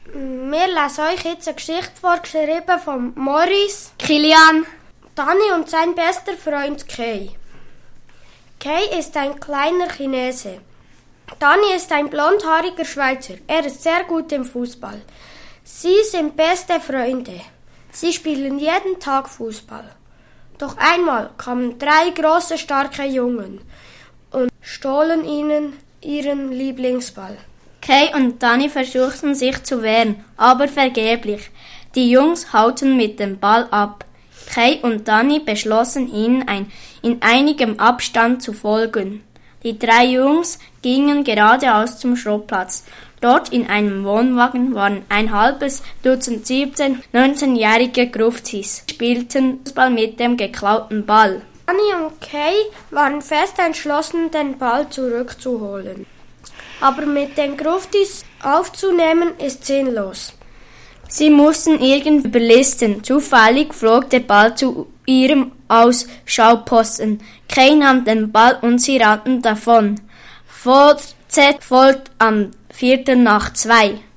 Wir lesen euch jetzt eine Geschichte vor, geschrieben von Maurice, Kilian, Dani und sein bester Freund Kay. Kay ist ein kleiner Chinese. Dani ist ein blondhaariger Schweizer. Er ist sehr gut im Fußball. Sie sind beste Freunde. Sie spielen jeden Tag Fußball. Doch einmal kamen 3 große, starke Jungen und stohlen ihnen ihren Lieblingsball. Kay und Dani versuchten sich zu wehren, aber vergeblich. Die Jungs hauten mit dem Ball ab. Kay und Dani beschlossen ihnen in einigem Abstand zu folgen. Die 3 Jungs gingen geradeaus zum Schrottplatz. Dort in einem Wohnwagen waren ein halbes Dutzend 17-, 19-jährige Gruftis, spielten Fußball mit dem geklauten Ball. Dani und Kay waren fest entschlossen, den Ball zurückzuholen. Aber mit den Gruftis aufzunehmen ist sinnlos. Sie mussten irgendwie überlisten. Zufällig flog der Ball zu ihrem Ausschauposten. Kay nahm den Ball und sie rannten davon. VZ folgt am 2:04.